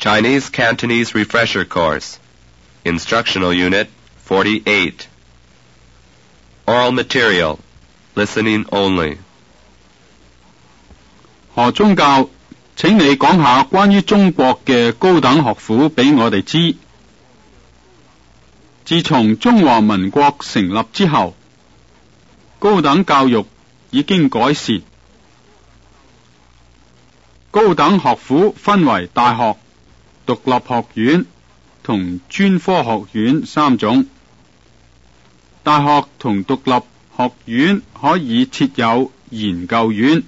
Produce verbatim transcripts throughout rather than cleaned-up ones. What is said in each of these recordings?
Chinese Cantonese Refresher Course, Instructional Unit forty-eight. Oral Material, Listening Only. 何宗教，請你講下關於中國嘅高等學府俾我哋知。自從中華民國成立之後，高等教育已經改善。高等學府分為大學、獨立學院同專科學院三種。大學同獨立學院可以設有研究院。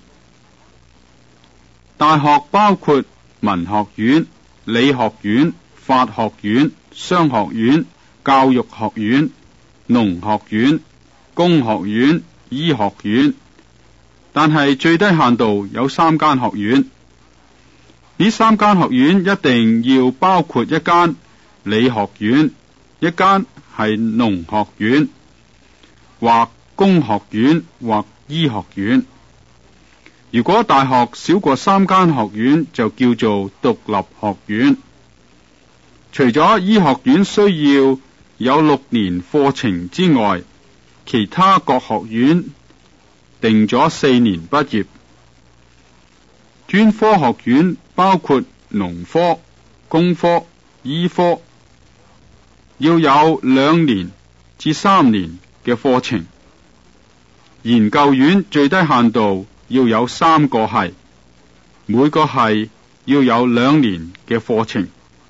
大學包括文學院、理學院、法學院、商學院、教育學院、農學院、工學院、醫學院，但係最低限度有三間學院。呢三間學院一定要包括一間理學院，一間係農學院，或工學院或醫學院。如果大學少過三間學院，就叫做獨立學院。除咗醫學院需要有六年課程之外，其他各學院定咗四年畢業。專科學院包括農科、工科、醫科，要有兩年至三年嘅課程。研究院最低限度要有三個系，每個系要有兩年嘅課程。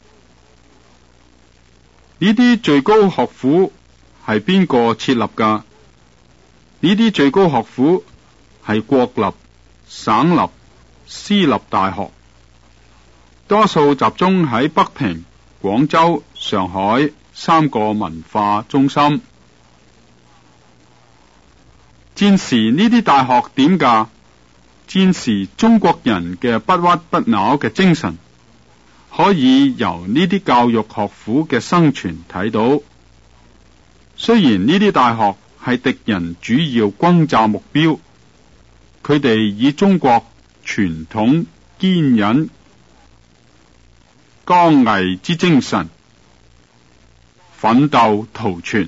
呢啲最高學府係邊個設立㗎？呢啲最高學府係國立、省立、私立大學，多數集中喺北平、廣州、上海三個文化中心。戰時呢啲大學點㗎？戰時中國人嘅不屈不撓嘅精神，可以由呢啲教育學府嘅生存睇到。雖然呢啲大學係敵人主要轟炸目標，佢哋以中國傳統堅忍剛毅之精神奮鬥圖存。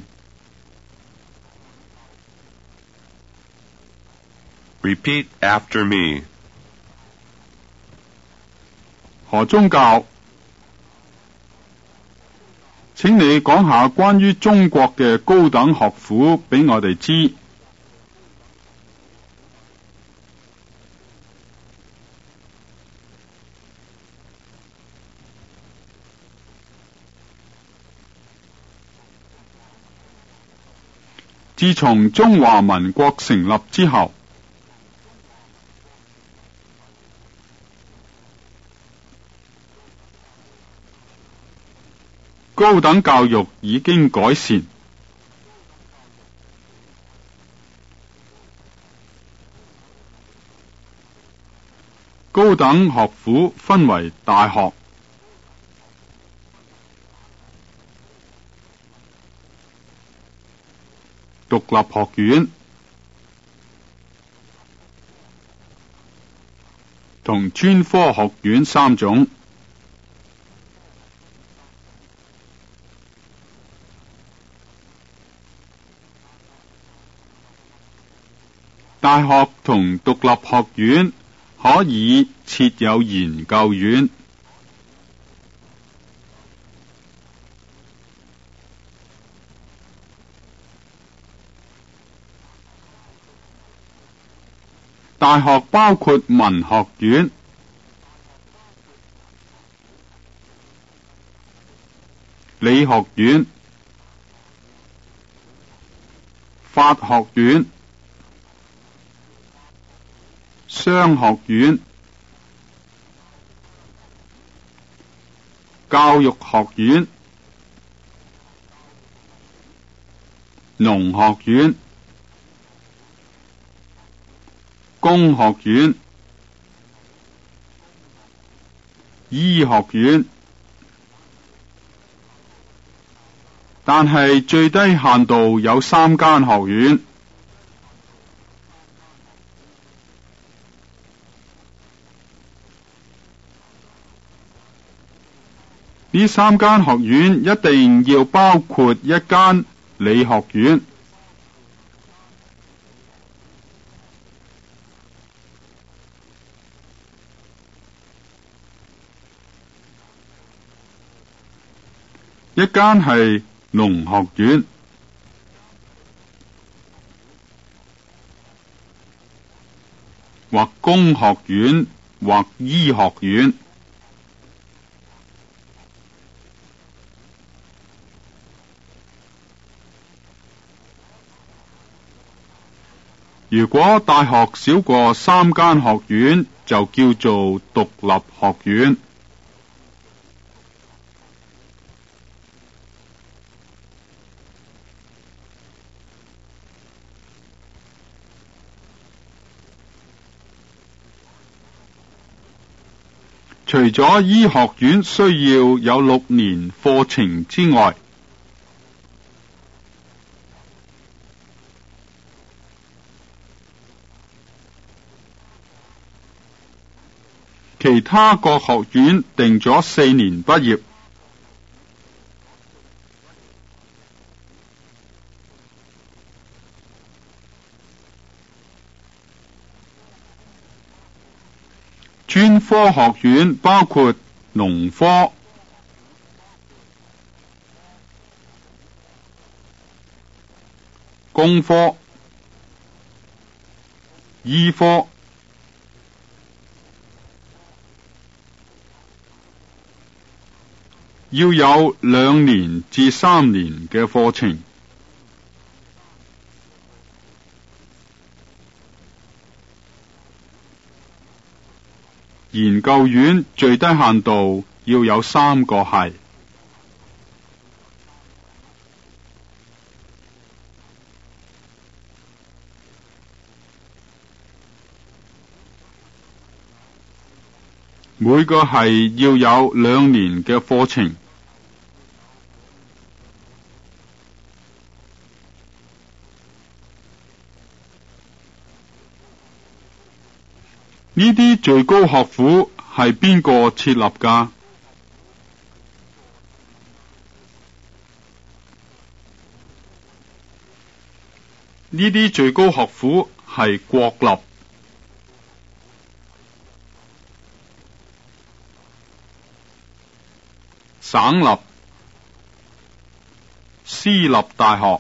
Repeat after me. 何宗教，請你講下關於中國嘅高等學府俾我哋知。自從中華民國成立之後，高等教育已經改善。高等學府分為大學、獨立學院同專科學院三種。大學同獨立學院可以設有研究院。大學包括文學院、理學院、法學院、商學院、教育學院、農學院、工學院、醫學院，但係最低限度有三間學院。 呢三間學院一定要包括一間理學院。一間係農學院，或工學院，或醫學院。如果大學少過三間學院，就叫做獨立學院。除咗醫學院需要有六年課程之外，其他各學院定咗四年畢業。專科學院包括農科、工科、醫科，要有兩年至三年嘅課程。研究院最低限度要有三個系。每個系要有兩年嘅課程。呢啲最高學府係邊個設立㗎？呢啲最高學府係國立、省立、私立大學。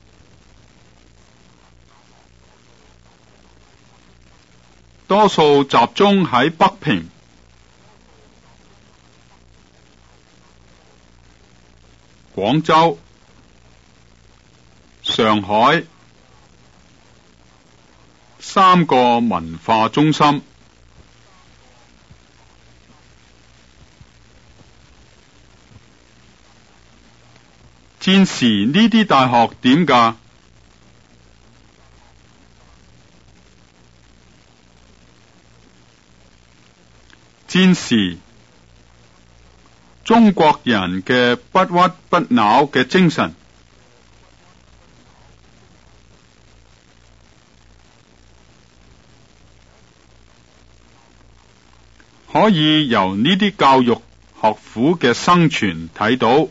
多數集中喺北平、廣州、上海三個文化中心。戰時呢啲大學點㗎？戰時中國人嘅不屈不撓嘅精神，可以由呢啲教育學府嘅生存睇到。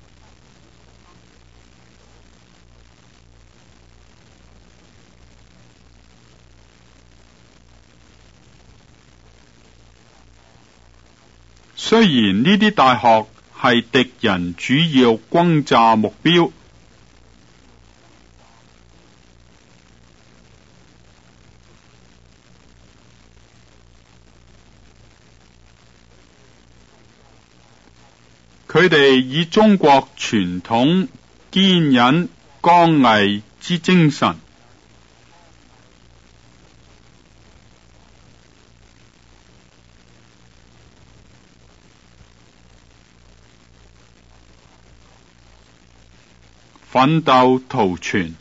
雖然呢啲大學係敵人主要轟炸目標，佢哋以中國傳統堅忍剛毅之精神，奮鬥圖存。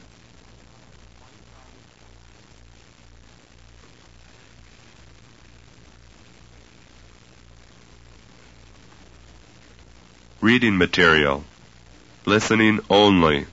Reading material. Listening only.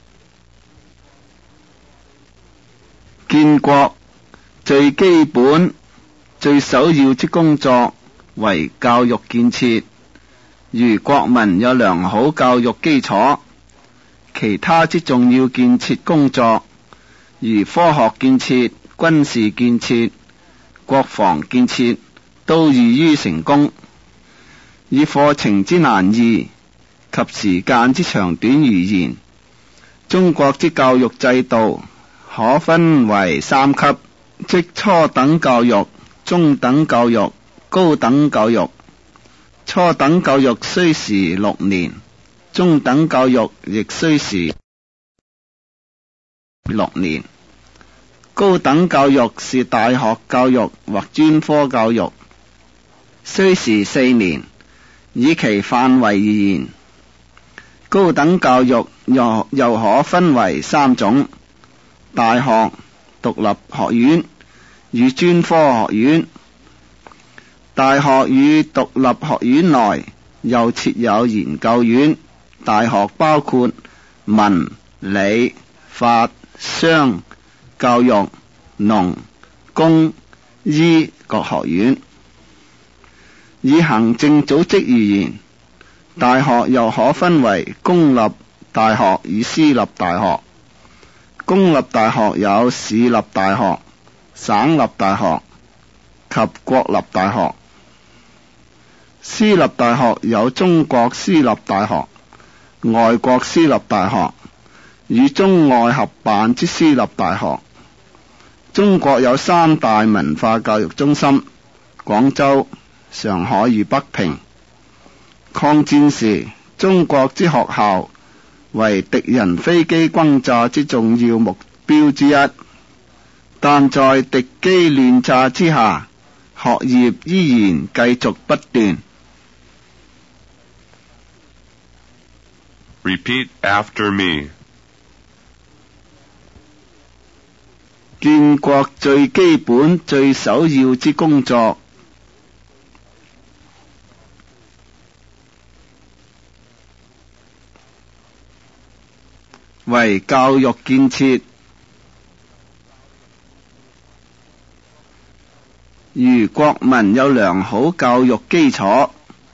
建國最基本、最首要之工作為教育建設， 如國民有良好教育基礎，其他之重要建設工作，如科學建設、軍事建設、國防建設，都易於成功。以課程之難易及時間之長短而言，中國之教育制度可分為三級，即初等教育、中等教育、高等教育。初等教育需時六年，中等教育亦需時六年，高等教育是大學教育或專科教育，需時四年。以其範圍而言，高等教育又又可分為三種：大學、獨立學院與專科學院。大學與獨立學院內又設有研究院。大學包括文、理、法、商、教育、農、工、醫各學院。以行政組織而言，大學又可分為公立大學與私立大學。公立大學有市立大學、省立大學及國立大學。私立大學有中國私立大學、外國私立大學與中外合辦之私立大學。中國有三大文化教育中心：廣州、上海與北平。抗戰時，中國之學校為敵人飛機轟炸之重要目標之一，但在敵機亂炸之下，學業依然繼續不斷。 Repeat after me. 建國最基本、最首要之工作，為教育建設。如國民有良好教育基礎，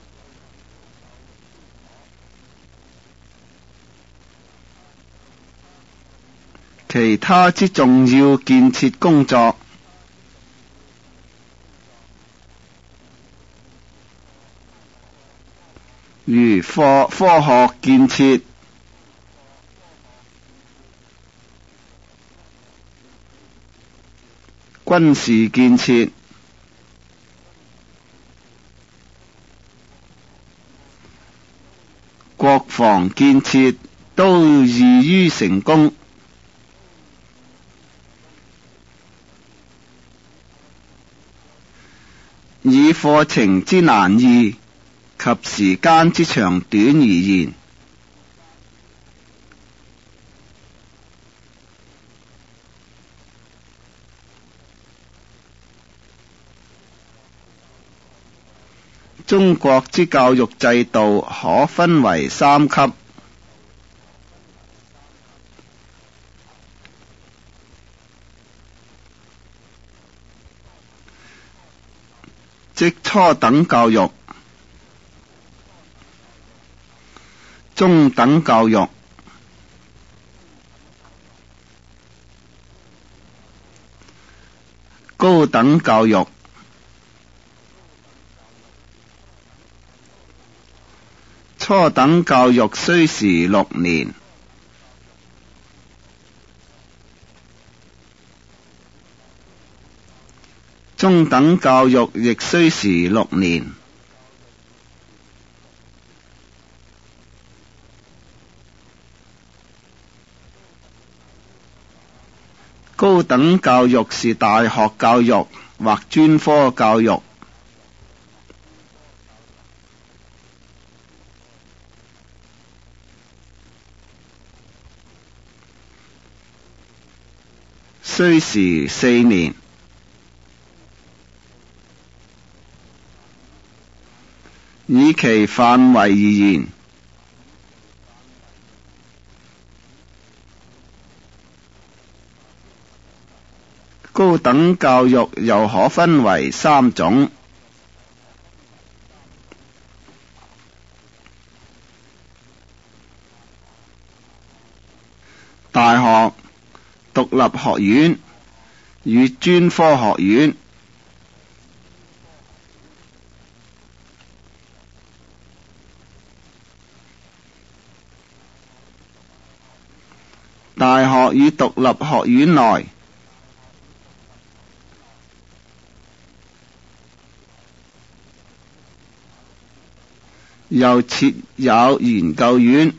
其他之重要建設工作，如科科學建設、軍事建設、國防建設，都易於成功。以課程之難易及時間之長短而言，中國之教育制度可分為三級，即初等教育、中等教育、高等教育。初等教育需時六年，中等教育亦需時六年，高等教育是大學教育或專科教育。需時四年。以其範圍而言，高等教育又可分為三種： 大學、獨立學院與專科學院。大學與獨立學院內又設有研究院。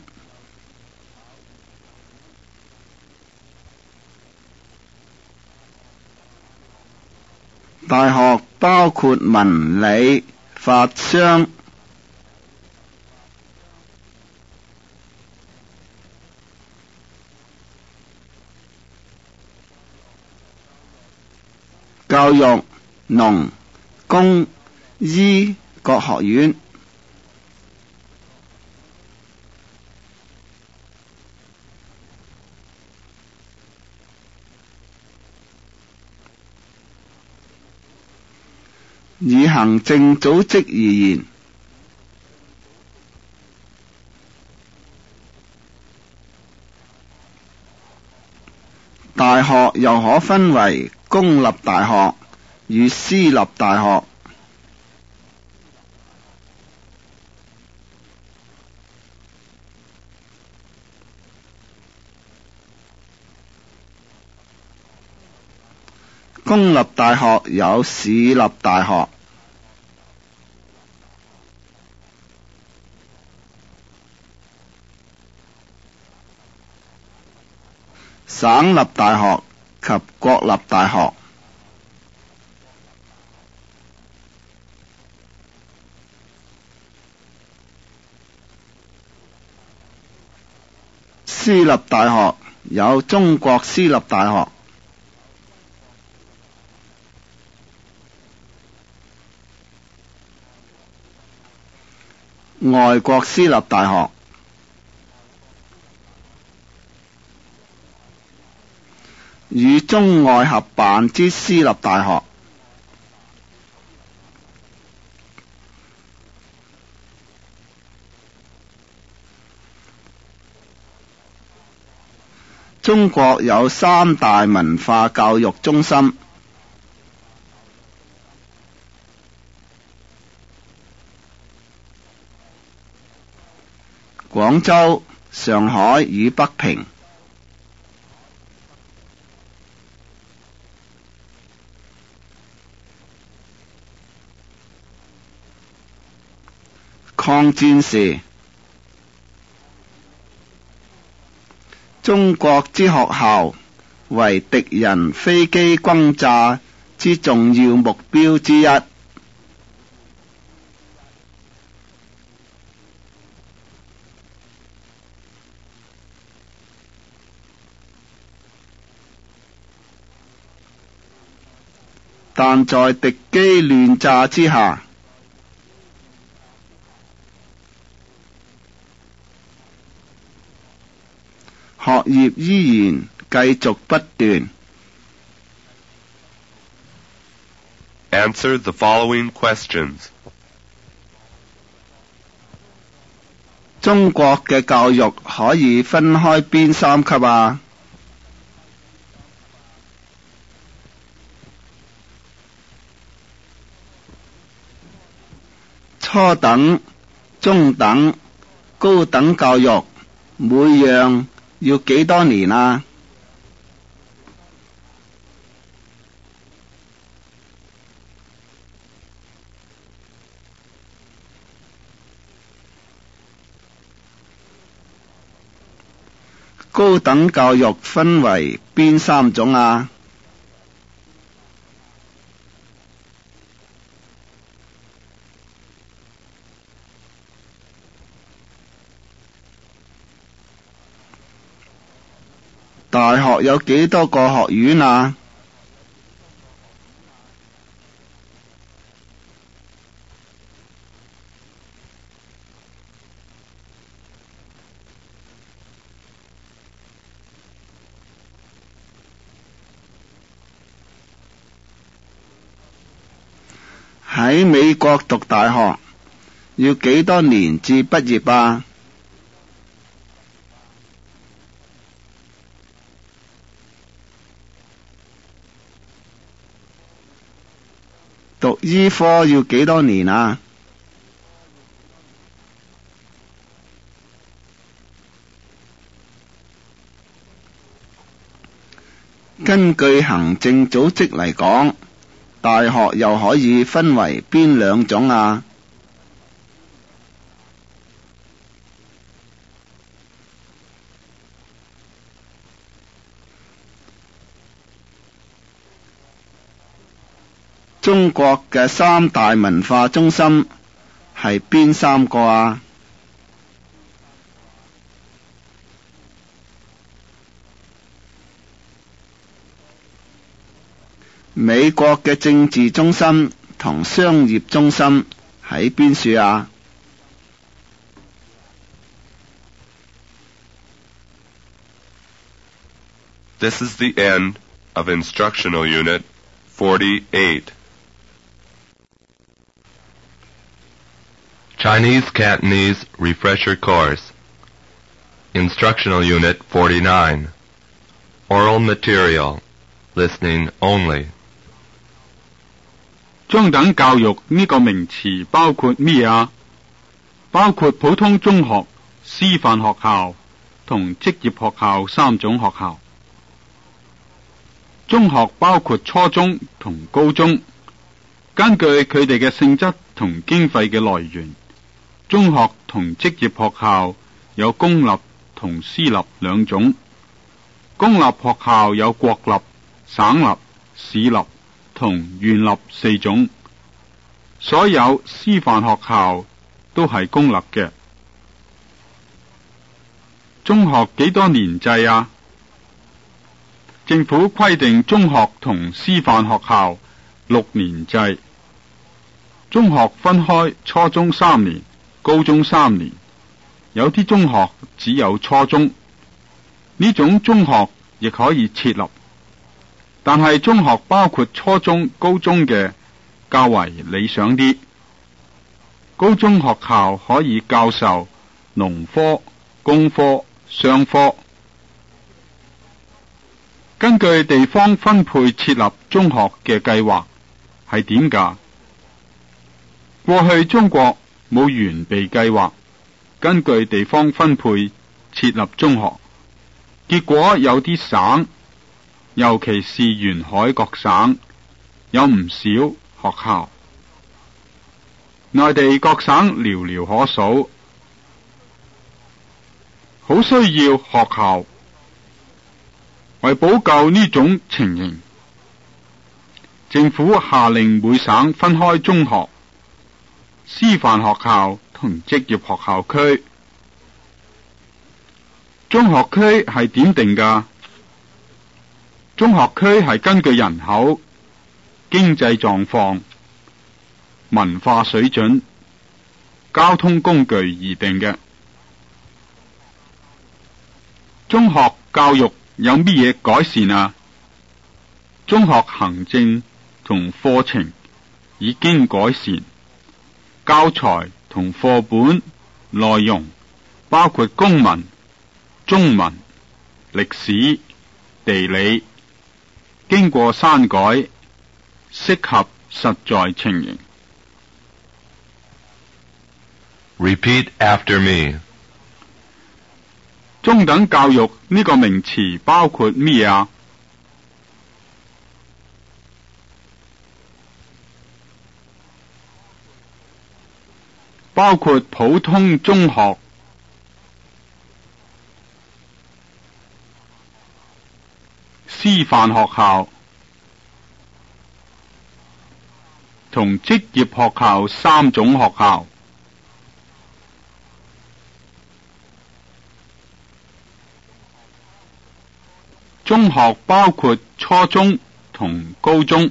大學包括文理、法商。教育、農、工、醫各學院。以行政組織而言，大學又可分為公立大學與私立大學。公立大學有市立大學，省立大學及國立大學。私立大學有中國私立大學、外國私立大學、與中外合辦之私立大學。中國有三大文化教育中心：廣州、上海與北平。抗戰時，中國之學校為敵人飛機轟炸之重要目標之一。但在敵機亂炸之下，學業依然繼續不斷。 Answer the following questions. 中國嘅教育可以分開邊三級啊？初等、中等、高等教育每樣要幾多年啊？高等教育分為邊三種啊？大學有幾多個學院啊？喺美國讀大學要幾多年至畢業啊？ 醫科要幾多年啊？根據行政組織嚟講，大學又可以分為邊兩種啊？中國嘅三大文化中心係邊三個啊？美國嘅政治中心同商業中心喺邊處啊？ This is the end of Instructional Unit forty-eight. Chinese Cantonese Refresher Course. Instructional Unit forty-nine. Oral Material. Listening only. 中等教育呢個名詞包括咩啊？包括普通中學、師範學校同職業學校三種學校。中學包括初中同高中，根據佢哋嘅性質同經費嘅來源，中學同職業學校有公立同私立兩種。公立學校有國立、省立、市立同縣立四種，所有師範學校都係公立嘅。中學幾多年制啊？政府規定中學同師範學校六年制。中學分開初中三年、高中三年，有啲中學只有初中。呢種中學亦可以設立，但係中學包括初中、高中嘅較為理想啲。高中學校可以教授農科、工科、商科。根據地方分配設立中學嘅計劃係點㗎？過去中國冇完備計劃，根據地方分配設立中學，結果有啲省，尤其是沿海各省，有唔少學校。內地各省寥寥可數，好需要學校。為補救呢種情形，政府下令每省分開中學、師範學校同職業學校區。中學區係點定㗎？中學區係根據人口、經濟狀況、文化水準、交通工具而定嘅。中學教育有乜嘢改善啊？中學行政同課程已經改善，教材同課本內容包括公民、中文、歷史、地理，經過刪改，適合實在情形。 Repeat after me. 中等教育呢個名詞包括咩啊？包括普通中學、師範學校同職業學校三種學校。中學包括初中同高中。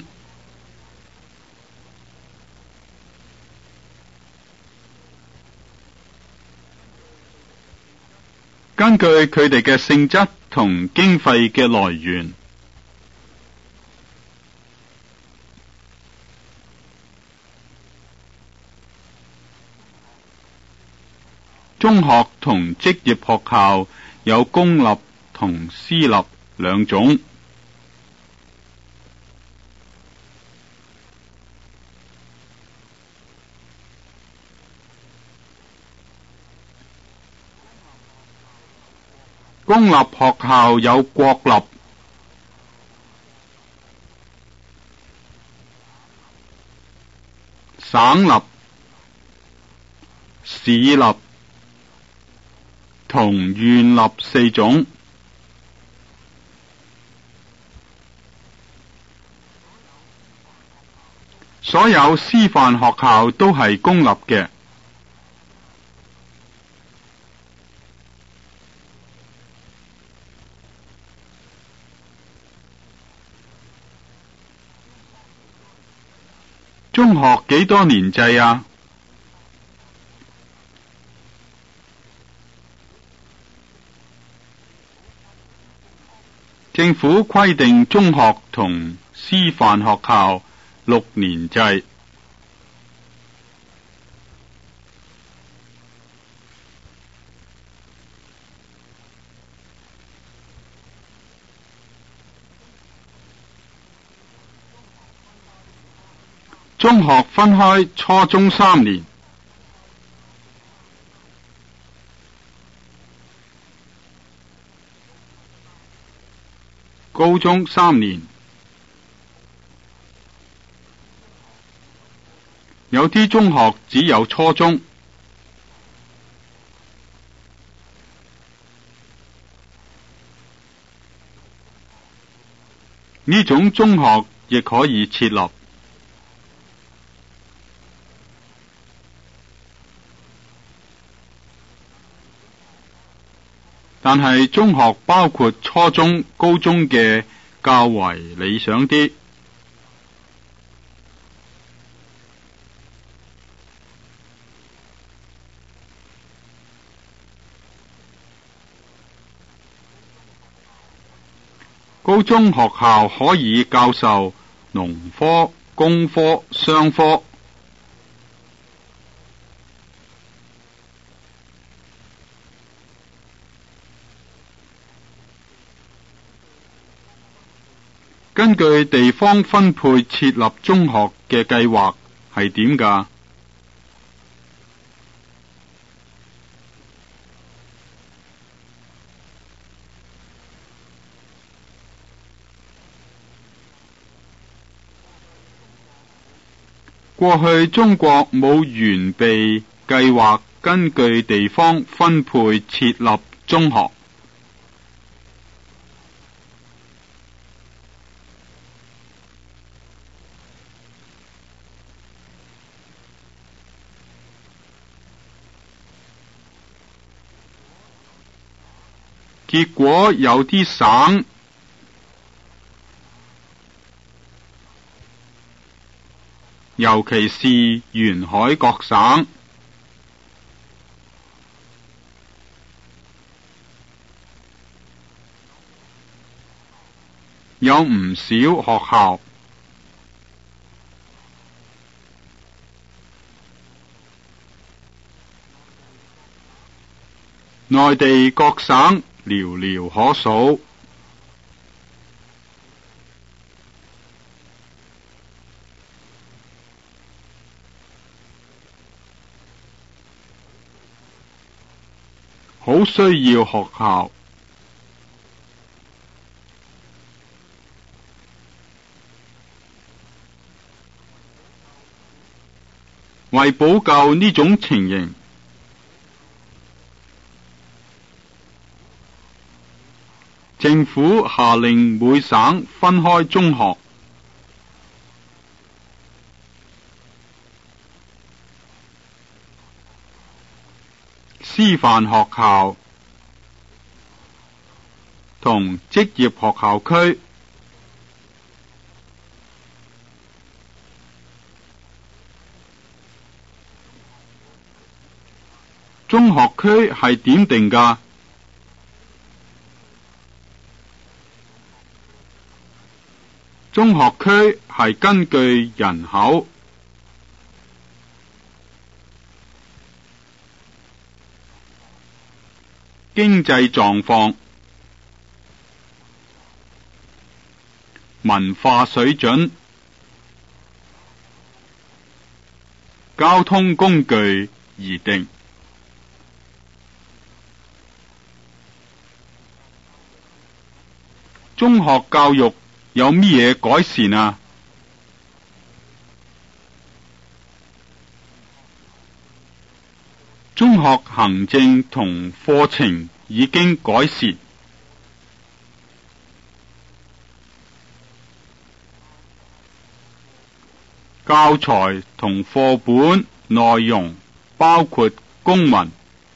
根據佢哋嘅性質同經費嘅來源，中學同職業學校有公立同私立兩種。 公立學校有國立、省立、市立同縣立四種。所有師範學校都係公立嘅。中學幾多年制啊？政府規定中學同師範學校六年制。中學分開初中三年，高中三年，有啲中學只有初中。呢種中學亦可以設立。但係中學包括初中、高中嘅較為理想啲。高中學校可以教授農科、工科、商科。根據地方分配設立中學嘅計劃係點㗎？過去中國冇完備計劃，根據地方分配設立中學。結果有啲省，尤其是沿海各省，有唔少學校。內地各省寥寥可數。好需要學校。為補救呢種情形，政府下令每省分開中學。師範學校同職業學校區。中學區係點定㗎？中學區係根據人口、經濟狀況、文化水準、交通工具而定。 中學教育有咩嘢改善啊？中學行政同課程已經改善，教材同課本內容包括公民、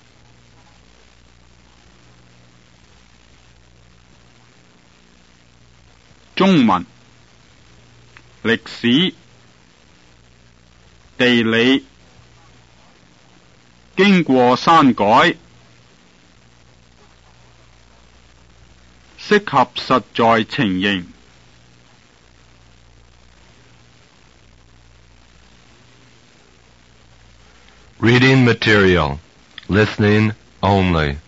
中文、歷史、地理，經過刪改，適合實在情形。 Reading material. Listening only.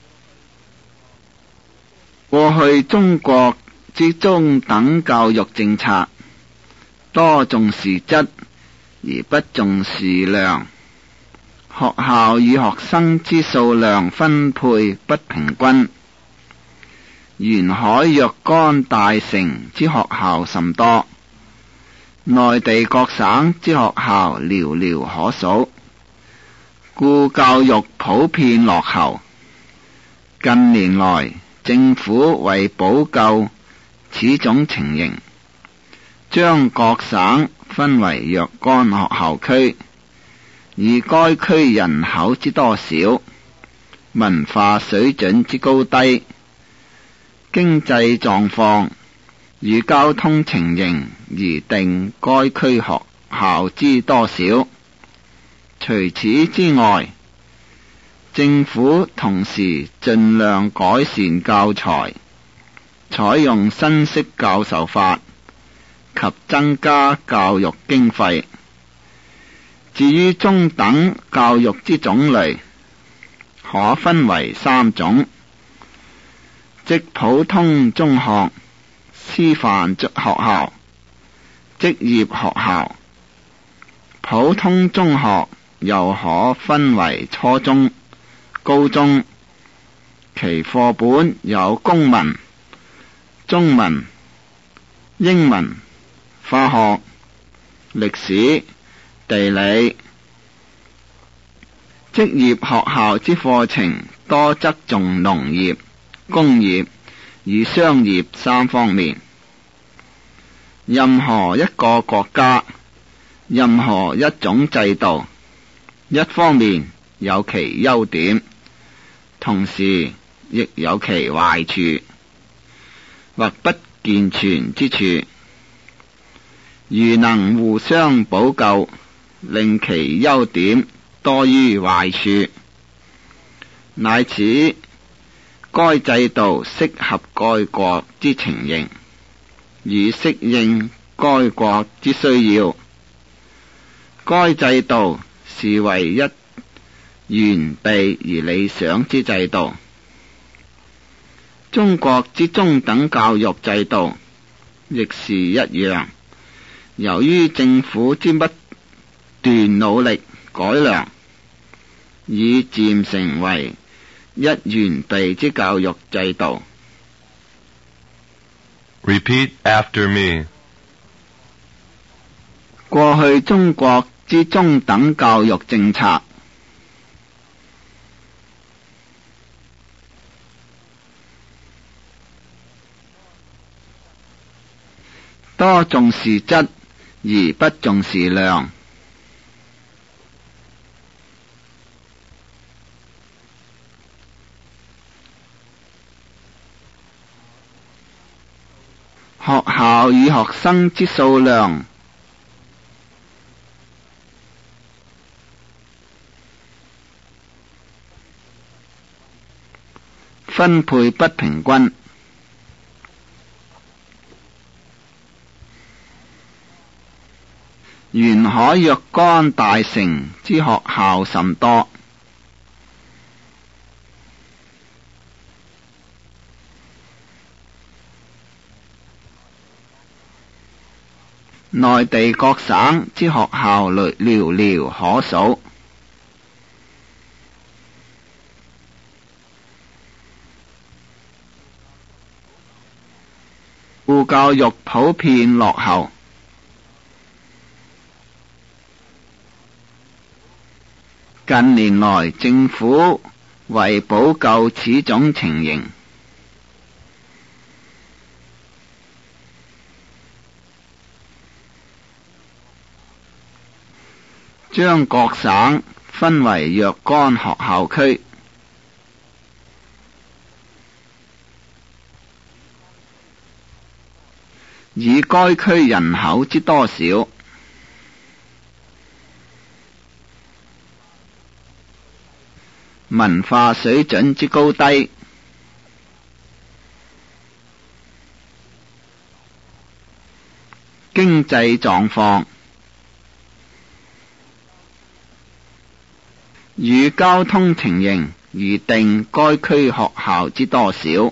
過去中國之中等教育政策多重視質而不重視量，學校與學生之數量分配不平均，沿海若干大城之學校甚多，內地各省之學校寥寥可數，故教育普遍落後。近年來，政府為補救此種情形，將各省分為若干學校區，以該區人口之多少、文化水準之高低、經濟狀況與交通情形而定該區學校之多少。除此之外，政府同時盡量改善教材，採用新式教授法及增加教育經費。至於中等教育之種類，可分為三種，即普通中學、師範學校、職業學校。普通中學又可分為初中、高中，其課本有公民、中文、英文、化學、歷史、地理。職業學校之課程多側重農業、工業與商業三方面。任何一個國家、任何一種制度，一方面有其優點，同時亦有其壞處或不健全之處。如能互相補救，令其優點多於壞處，乃此該制度適合該國之情形，以適應該國之需要。該制度是為一完備而理想之制度。中國之中等教育制度亦是一樣，由於政府之不斷努力改良，已漸成為一完備之教育制度。 Repeat after me. 過去中國之中等教育政策多重視質而不重視量，學校與學生之數量分配不平均，沿海若干大城之學校甚多，內地各省之學校寥寥可數。 故教育普遍落後。近年來，政府為補救此種情形，將各省分為若干學校區，以該區人口之多少、文化水準之高低、經濟狀況與交通情形而定該區學校之多少。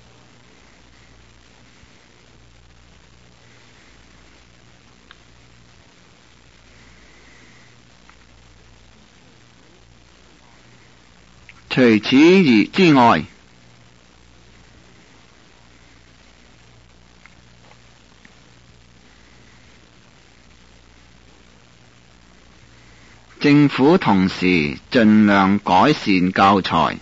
除此而之外，政府同時盡量改善教材，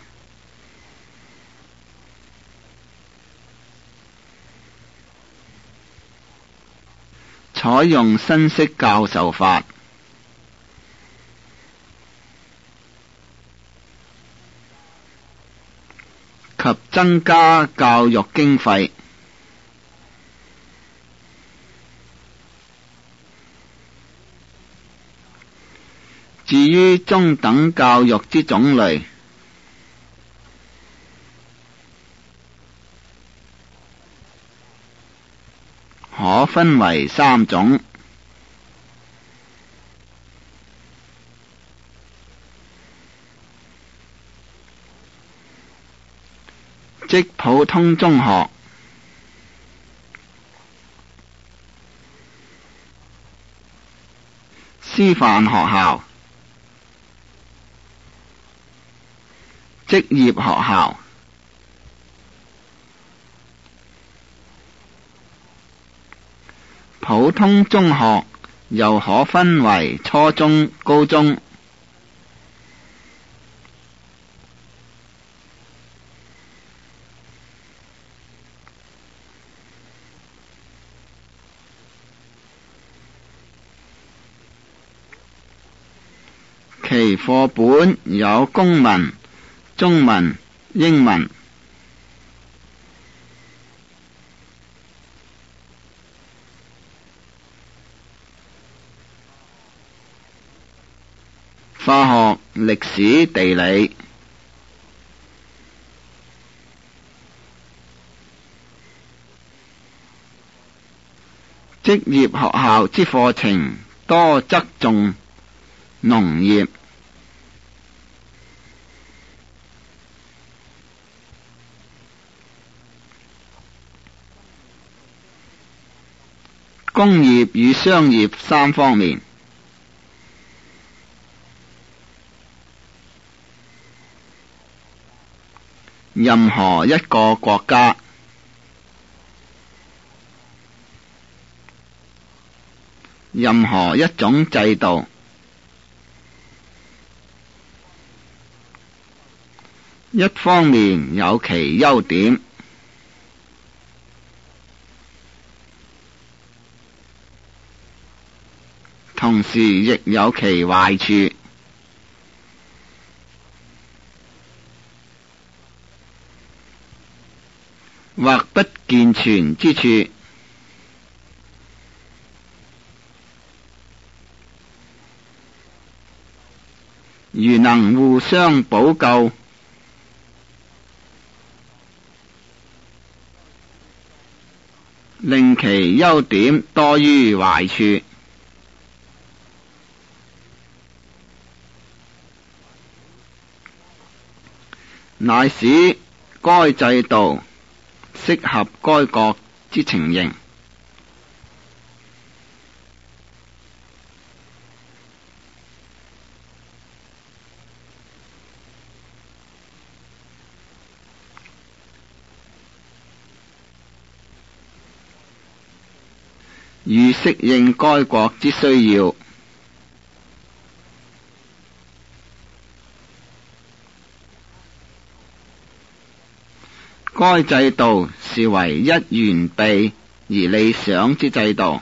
採用新式教授法，及增加教育經費。至於中等教育之種類，可分為三種，即普通中學、師範學校、職業學校。普通中學又可分為初中、高中。其課本有公文、中文、英文。化學、歷史、地理。職業學校之課程多側重農業、工業與商業三方面。任何一個國家，任何一種制度，一方面有其優點，同時亦有其壞處。或不健全之處。如能互相補救，令其優點多於壞處，乃使該制度適合該國之情形。 以適應該國之需要。該制度是為一完備而理想之制度。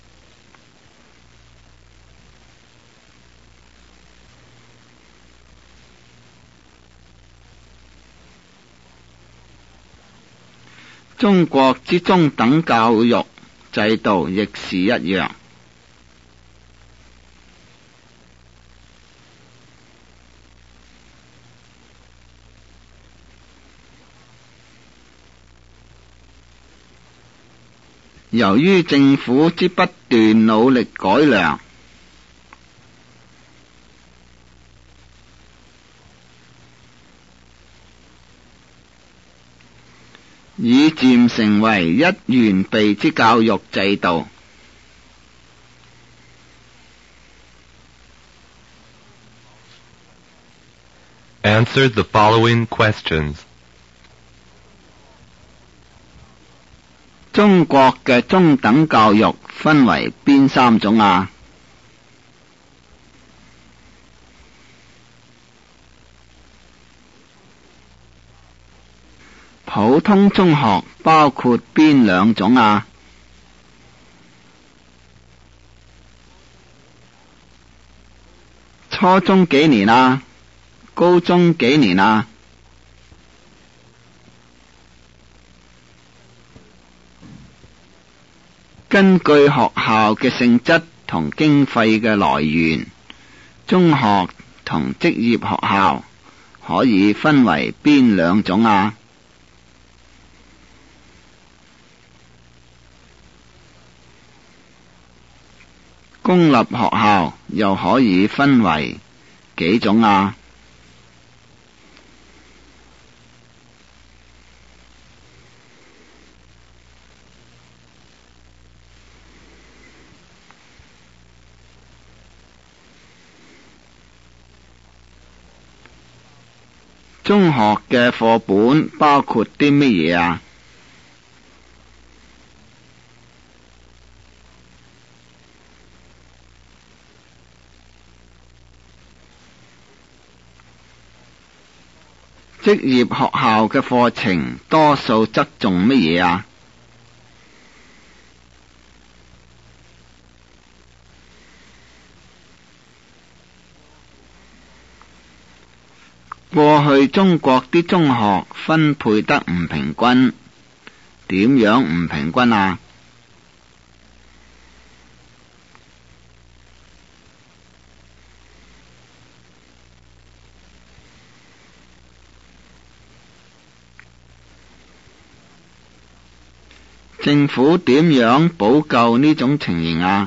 中國之中等教育制度亦是一樣。由於政府之不斷努力改良，已漸成為一完備之教育制度。 Answer the following questions. 中國嘅中等教育分為邊三種啊？普通中學包括邊兩種啊？初中幾年啊？高中幾年啊？根據學校嘅性質同經費嘅來源，中學同職業學校可以分為邊兩種啊？公立學校又可以分為幾種啊？中學嘅課本包括啲乜嘢啊？職業學校嘅課程多數側重乜嘢啊？過去中國啲中學分配得唔平均，點樣唔平均啊？政府點樣補救呢種情形啊？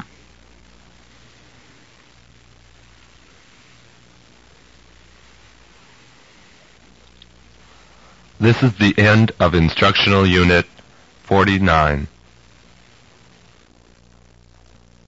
This is the end of Instructional Unit forty-nine.